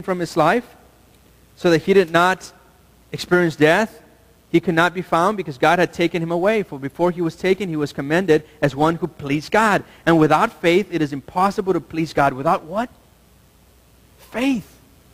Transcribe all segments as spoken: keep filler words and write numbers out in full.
from his life so that he did not experience death. He could not be found because God had taken him away. For before he was taken, he was commended as one who pleased God. And without faith, it is impossible to please God. Without what? Faith.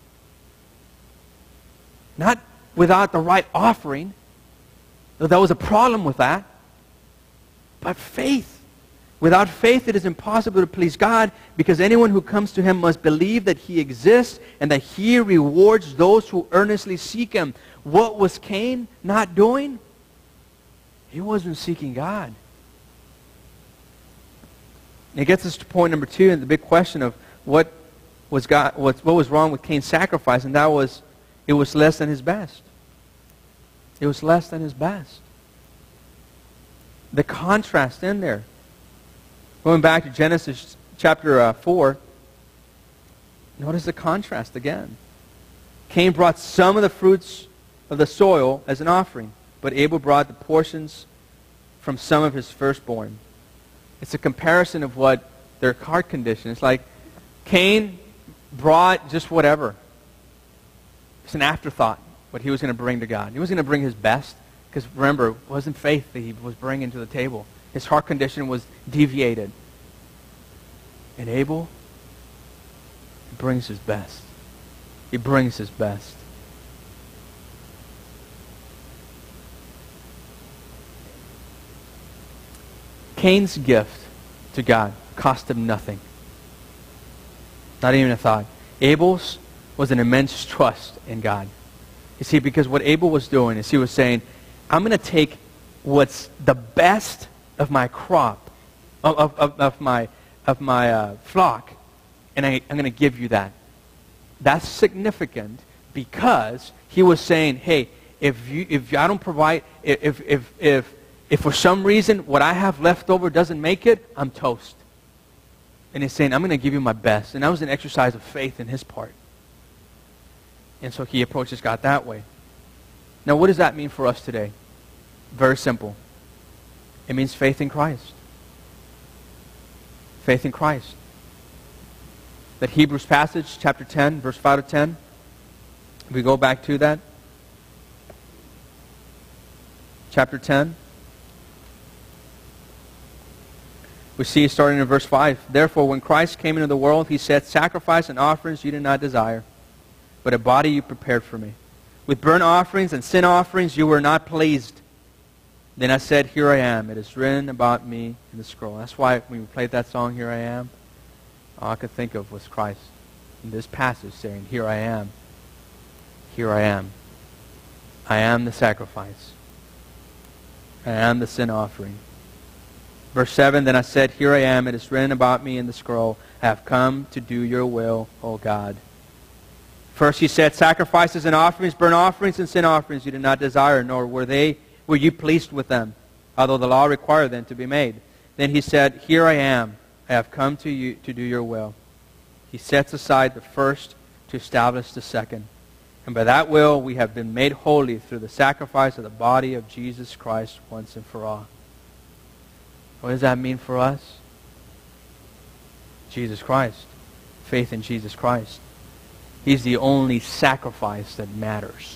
Not without the right offering. Though there was a problem with that. But faith. Without faith, it is impossible to please God, because anyone who comes to him must believe that he exists and that he rewards those who earnestly seek him. What was Cain not doing? He wasn't seeking God. And it gets us to point number two, and the big question of what was God, what, what was wrong with Cain's sacrifice, and that was, it was less than his best. It was less than his best. The contrast in there. Going back to Genesis chapter uh, four, notice the contrast again. Cain brought some of the fruits of the soil as an offering, but Abel brought the portions from some of his firstborn. It's a comparison of what their heart condition. It's like Cain brought just whatever. It's an afterthought, what he was going to bring to God. He was going to bring his best, because remember, it wasn't faith that he was bringing to the table. His heart condition was deviated. And Abel brings his best. He brings his best. Cain's gift to God cost him nothing. Not even a thought. Abel's was an immense trust in God. You see, because what Abel was doing is he was saying, I'm going to take what's the best of my crop, of, of, of my, of my uh, flock, and I, I'm going to give you that. That's significant because he was saying, hey, if you if I don't provide, if if if if for some reason what I have left over doesn't make it, I'm toast. And he's saying, I'm going to give you my best. And that was an exercise of faith in his part. And so he approaches God that way. Now, what does that mean for us today? Very simple. It means faith in Christ. Faith in Christ. That Hebrews passage, chapter ten, verse five to ten. If we go back to that. Chapter ten. We see starting in verse five. Therefore, when Christ came into the world, he said, sacrifice and offerings you did not desire, but a body you prepared for me. With burnt offerings and sin offerings you were not pleased. Then I said, here I am. It is written about me in the scroll. That's why when we played that song, Here I Am, all I could think of was Christ in this passage saying, here I am. Here I am. I am the sacrifice. I am the sin offering. Verse seven, then I said, here I am. It is written about me in the scroll. I have come to do your will, O God. First he said, sacrifices and offerings, burnt offerings and sin offerings you did not desire, nor were they were you pleased with them, although the law required them to be made. Then he said, here I am. I have come to you to do your will. He sets aside the first to establish the second. And by that will we have been made holy through the sacrifice of the body of Jesus Christ once and for all. What does that mean for us? Jesus Christ. Faith in Jesus Christ. He's the only sacrifice that matters.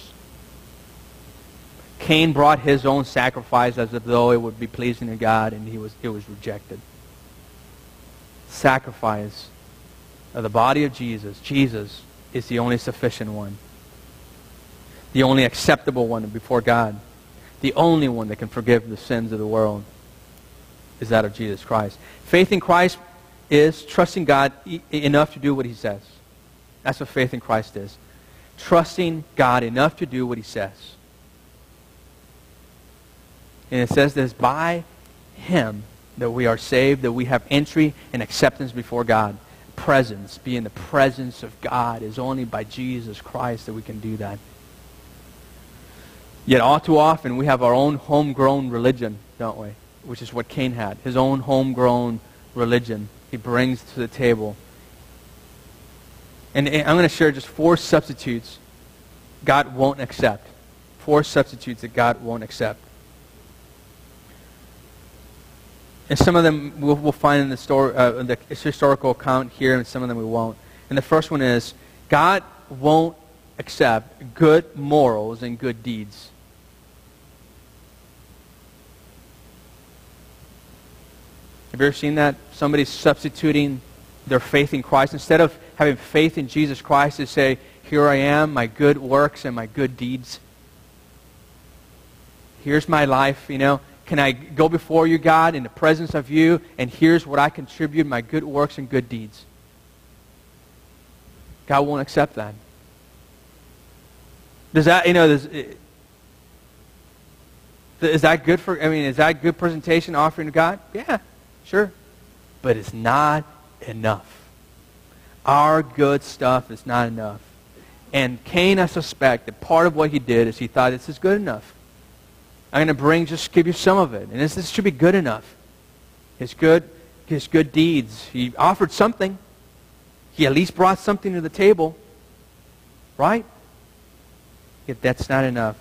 Cain brought his own sacrifice as though it would be pleasing to God, and he was it was rejected. Sacrifice of the body of Jesus. Jesus is the only sufficient one. The only acceptable one before God. The only one that can forgive the sins of the world is that of Jesus Christ. Faith in Christ is trusting God e- enough to do what he says. That's what faith in Christ is. Trusting God enough to do what he says. And it says this, by him that we are saved, that we have entry and acceptance before God. Presence, be in the presence of God, is only by Jesus Christ that we can do that. Yet all too often we have our own homegrown religion, don't we? Which is what Cain had. His own homegrown religion he brings to the table. And I'm going to share just four substitutes God won't accept. Four substitutes that God won't accept. And some of them we'll, we'll find in the, story, uh, in the historical account here, and some of them we won't. And the first one is, God won't accept good morals and good deeds. Have you ever seen that? Somebody substituting their faith in Christ. Instead of having faith in Jesus Christ, to say, here I am, my good works and my good deeds. Here's my life, you know. Can I go before you, God, in the presence of you, and here's what I contribute, my good works and good deeds. God won't accept that. Does that, you know, does, is that good for, I mean, is that good presentation offering to God? Yeah, sure. But it's not enough. Our good stuff is not enough. And Cain, I suspect, that part of what he did is he thought, this is good enough. I'm going to bring, just give you some of it. And this, this should be good enough. His good, his good deeds. He offered something. He at least brought something to the table. Right? Yet that's not enough.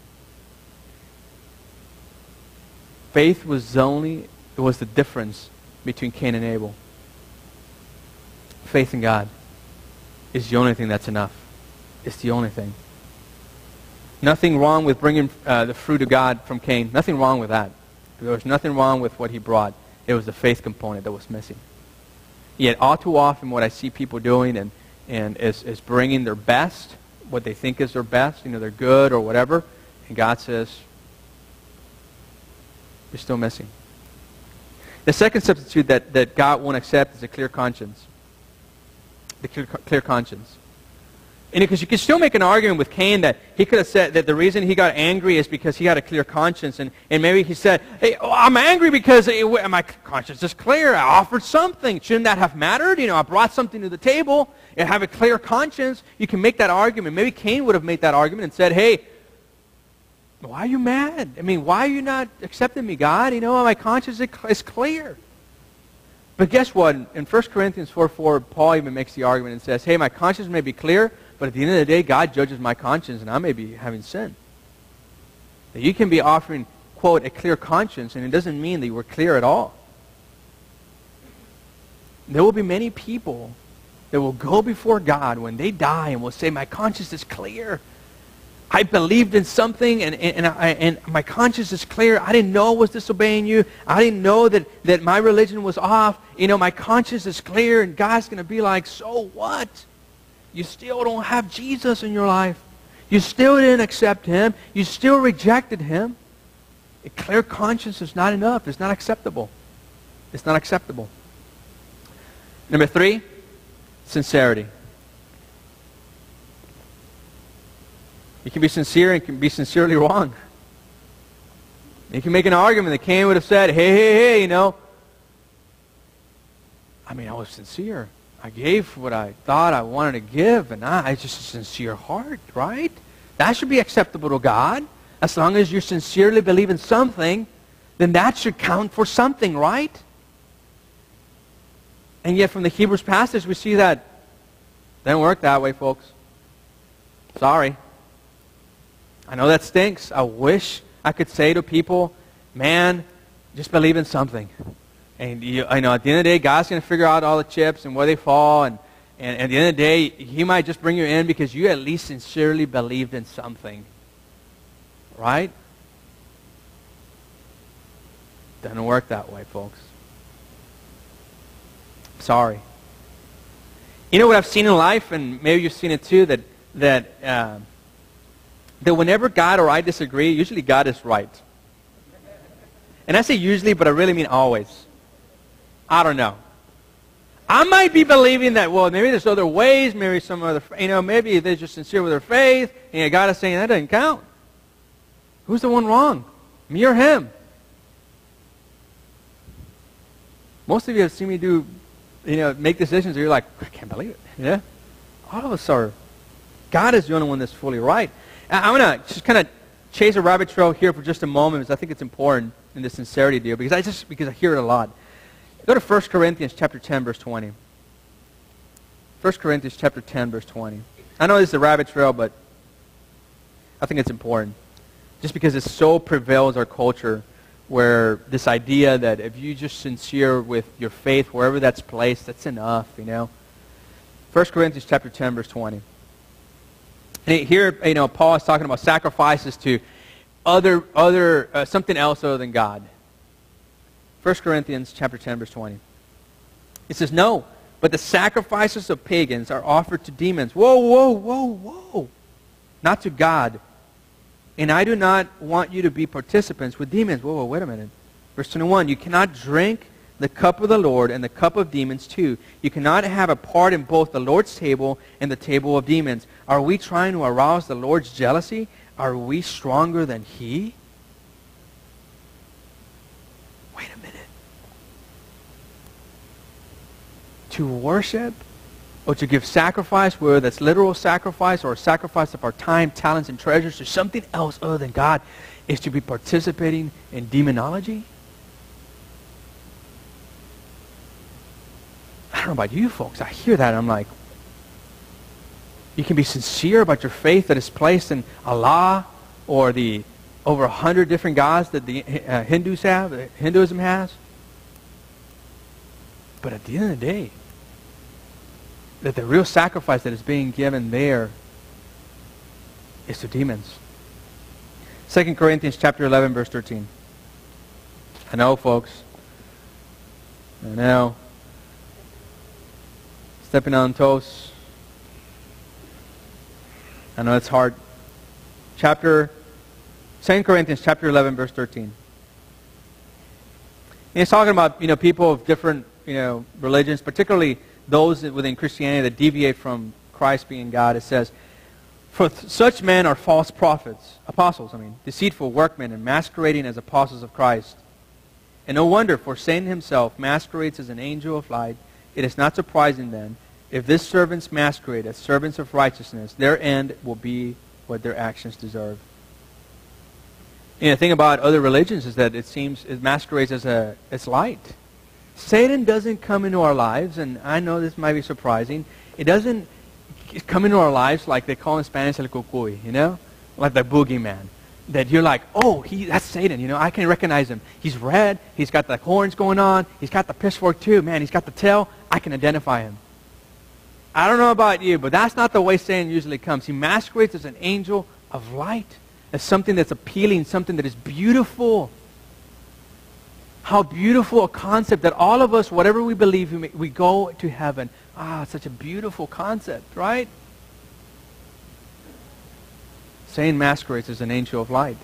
Faith was only, it was the difference between Cain and Abel. Faith in God is the only thing that's enough. It's the only thing. Nothing wrong with bringing uh, the fruit of God from Cain. Nothing wrong with that. There was nothing wrong with what he brought. It was the faith component that was missing. Yet all too often what I see people doing and, and is, is bringing their best, what they think is their best, you know, they're good or whatever, and God says, you're still missing. The second substitute that, that God won't accept is a clear conscience. The clear, clear conscience. And because you can still make an argument with Cain that he could have said that the reason he got angry is because he had a clear conscience. And, and maybe he said, hey, oh, I'm angry because it, my conscience is clear. I offered something. Shouldn't that have mattered? You know, I brought something to the table. And have a clear conscience. You can make that argument. Maybe Cain would have made that argument and said, hey, why are you mad? I mean, why are you not accepting me, God? You know, my conscience is clear. But guess what? In First Corinthians four four, Paul even makes the argument and says, hey, my conscience may be clear, but at the end of the day, God judges my conscience, and I may be having sin. That you can be offering, quote, a clear conscience, and it doesn't mean that you were clear at all. There will be many people that will go before God when they die and will say, my conscience is clear. I believed in something, and, and, and, I, and my conscience is clear. I didn't know I was disobeying you. I didn't know that, that my religion was off. You know, my conscience is clear, and God's going to be like, so what? You still don't have Jesus in your life. You still didn't accept him. You still rejected him. A clear conscience is not enough. It's not acceptable. It's not acceptable. Number three, sincerity. You can be sincere and can be sincerely wrong. You can make an argument that Cain would have said, hey, hey, hey, you know, I mean, I was sincere. I gave what I thought I wanted to give, and I, I just a sincere heart, right? That should be acceptable to God. As long as you sincerely believe in something, then that should count for something, right? And yet from the Hebrews passage, we see that it doesn't work that way, folks. Sorry. I know that stinks. I wish I could say to people, man, just believe in something. And you, I know at the end of the day, God's going to figure out all the chips and where they fall. And, and at the end of the day, he might just bring you in because you at least sincerely believed in something. Right? Doesn't work that way, folks. Sorry. You know what I've seen in life, and maybe you've seen it too, that, that, uh, that whenever God or I disagree, usually God is right. And I say usually, but I really mean always. I don't know. I might be believing that, well, maybe there's other ways, maybe some other, you know, maybe they're just sincere with their faith, and God is saying that doesn't count. Who's the one wrong? Me or him? Most of you have seen me do, you know, make decisions where you're like, I can't believe it. Yeah? All of us are. God is the only one that's fully right. I'm going to just kind of chase a rabbit trail here for just a moment because I think it's important in the sincerity deal because I just because I hear it a lot. Go to First Corinthians chapter ten, verse twenty. First Corinthians chapter ten, verse twenty. I know this is a rabbit trail, but I think it's important. Just because it so prevails our culture where this idea that if you just sincere with your faith, wherever that's placed, that's enough, you know. First Corinthians chapter ten, verse twenty. And here, you know, Paul is talking about sacrifices to other, other uh, something else other than God. First Corinthians chapter ten, verse twenty. It says, no, but the sacrifices of pagans are offered to demons. Whoa, whoa, whoa, whoa. Not to God. And I do not want you to be participants with demons. Whoa, whoa, wait a minute. Verse twenty-one, you cannot drink the cup of the Lord and the cup of demons too. You cannot have a part in both the Lord's table and the table of demons. Are we trying to arouse the Lord's jealousy? Are we stronger than He? Wait a minute. To worship or to give sacrifice, whether that's literal sacrifice or a sacrifice of our time, talents, and treasures to something else other than God, is to be participating in demonology? I don't know about you folks. I hear that and I'm like, you can be sincere about your faith that is placed in Allah or the over a hundred different gods that the uh, Hindus have, that Hinduism has. But at the end of the day, that the real sacrifice that is being given there is to demons. Second Corinthians chapter eleven, verse thirteen. I know, folks. I know. Stepping on toes. I know it's hard. Chapter, Second Corinthians chapter eleven, verse thirteen. And he's talking about, you know, people of different, you know, religions, particularly those within Christianity that deviate from Christ being God. It says, for th- such men are false prophets, apostles, I mean, deceitful workmen and masquerading as apostles of Christ. And no wonder, for Satan himself masquerades as an angel of light. It is not surprising then, if these servants masquerade as servants of righteousness, their end will be what their actions deserve. And the thing about other religions is that it seems it masquerades as a as light. Satan doesn't come into our lives, and I know this might be surprising. It doesn't come into our lives like they call in Spanish el cucuy, you know, like the boogeyman. That you're like, oh, he that's Satan, you know, I can recognize him. He's red, he's got the horns going on, he's got the pitchfork too, man, he's got the tail, I can identify him. I don't know about you, but that's not the way Satan usually comes. He masquerades as an angel of light, as something that's appealing, something that is beautiful. How beautiful a concept that all of us, whatever we believe, we, we go to heaven. Ah, it's such a beautiful concept, right? Satan masquerades as an angel of light.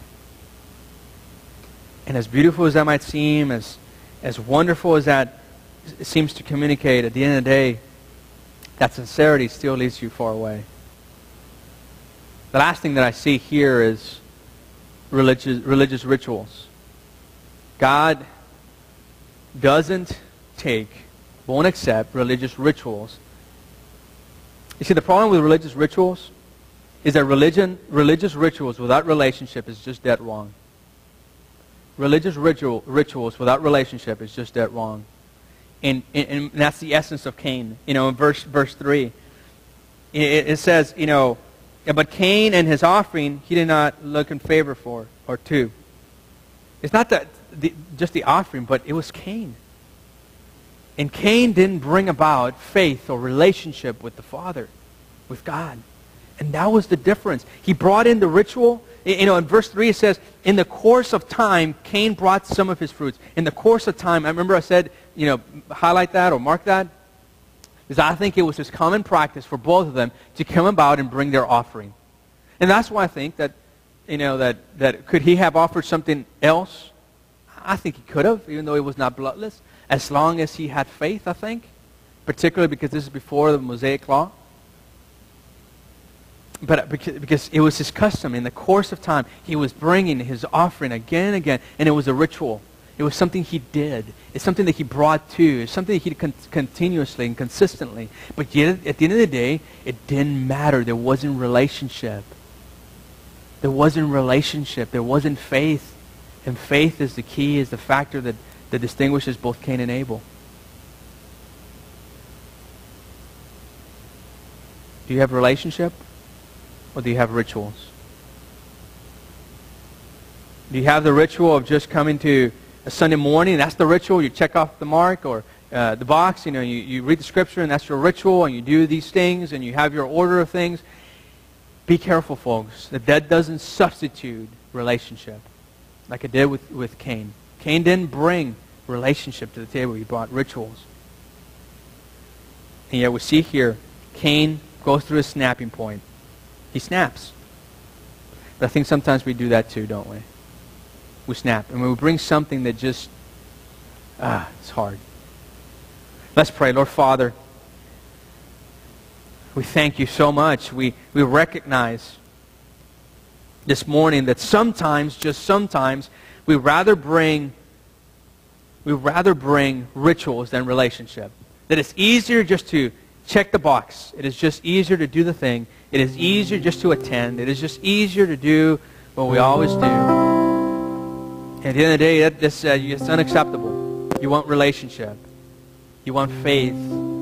And as beautiful as that might seem, as, as wonderful as that seems to communicate, at the end of the day, that sincerity still leads you far away. The last thing that I see here is religious, religious rituals. God doesn't take, won't accept religious rituals. You see, the problem with religious rituals is that religion, religious rituals without relationship is just dead wrong. Religious ritual, rituals without relationship is just dead wrong. And, and, and that's the essence of Cain. You know, in verse, verse three, it, it says, you know, but Cain and his offering, he did not look in favor for, or to. It's not that the, just the offering, but it was Cain. And Cain didn't bring about faith or relationship with the Father, with God. And that was the difference. He brought in the ritual. You know, in verse three it says, in the course of time, Cain brought some of his fruits. In the course of time, I remember I said, you know, highlight that or mark that. Because I think it was his common practice for both of them to come about and bring their offering. And that's why I think that, you know, that, that could he have offered something else? I think he could have, even though it was not bloodless, as long as he had faith, I think. Particularly because this is before the Mosaic Law. But because, because it was his custom, in the course of time, he was bringing his offering again and again, and it was a ritual. It was something he did. It's something that he brought to. It's something that he did con- continuously and consistently. But yet, at the end of the day, it didn't matter. There wasn't relationship. There wasn't relationship. There wasn't faith. And faith is the key, is the factor that, that distinguishes both Cain and Abel. Do you have relationship? Or do you have rituals? Do you have the ritual of just coming to a Sunday morning? That's the ritual. You check off the mark or uh, the box. You know, you, you read the scripture and that's your ritual, and you do these things and you have your order of things. be careful, folks, that that doesn't substitute relationship like it did with, with Cain. Cain didn't bring relationship to the table. He brought rituals. And yet we see here, Cain goes through a snapping point. He snaps. But I think sometimes we do that too, don't we? We snap. And when we bring something that just, ah, it's hard. Let's pray. Lord Father, we thank you so much. We, we recognize this morning that sometimes, just sometimes, we rather bring we rather bring rituals than relationship. That it's easier just to check the box. It is just easier to do the thing. It is easier just to attend. It is just easier to do what we always do. And at the end of the day, that, this, uh, it's unacceptable. You want relationship. You want faith.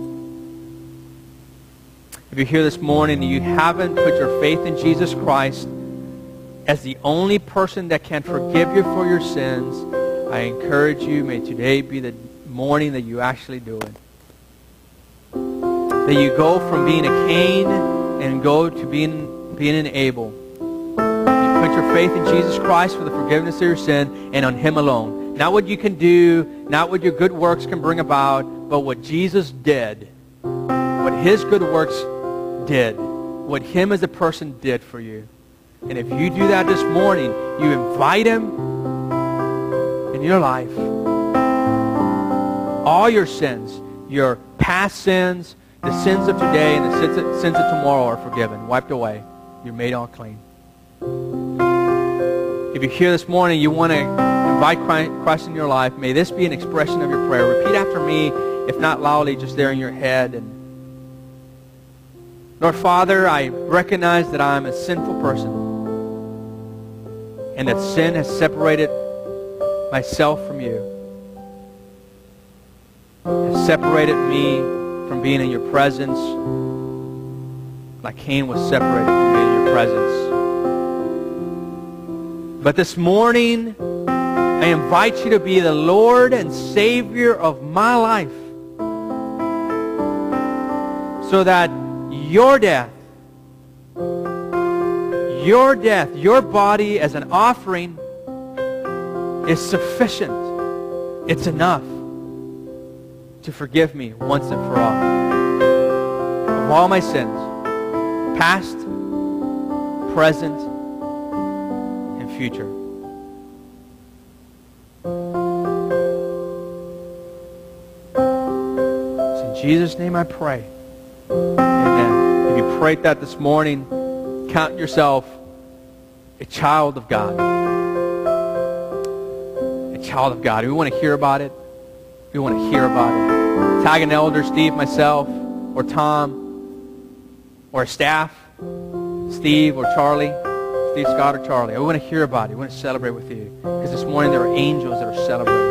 If you're here this morning and you haven't put your faith in Jesus Christ as the only person that can forgive you for your sins, I encourage you, may today be the morning that you actually do it. That you go from being a Cain and go to being, being an Abel. You put your faith in Jesus Christ for the forgiveness of your sin and on Him alone. Not what you can do, not what your good works can bring about, but what Jesus did. What His good works did. What Him as a person did for you. And if you do that this morning, you invite Him in your life. All your sins, your past sins, the sins of today, and the sins of, sins of tomorrow are forgiven, wiped away. You're made all clean. If you're here this morning, you want to invite Christ in your life, may this be an expression of your prayer. Repeat after me, if not loudly, just there in your head. And Lord Father, I recognize that I'm a sinful person and that sin has separated myself from you. Has separated me from being in your presence like Cain was separated from being in your presence. But this morning, I invite you to be the Lord and Savior of my life so that your death, your death, your body as an offering is sufficient. It's enough to forgive me once and for all of all my sins, past, present, and future. So in Jesus' name I pray. Amen. If you prayed that this morning, count yourself a child of God. A child of God. We want to hear about it. We want to hear about it. Tag an elder, Steve, myself, or Tom, or staff, Steve or Charlie, Steve Scott or Charlie. We want to hear about it. We want to celebrate with you. Because this morning there are angels that are celebrating.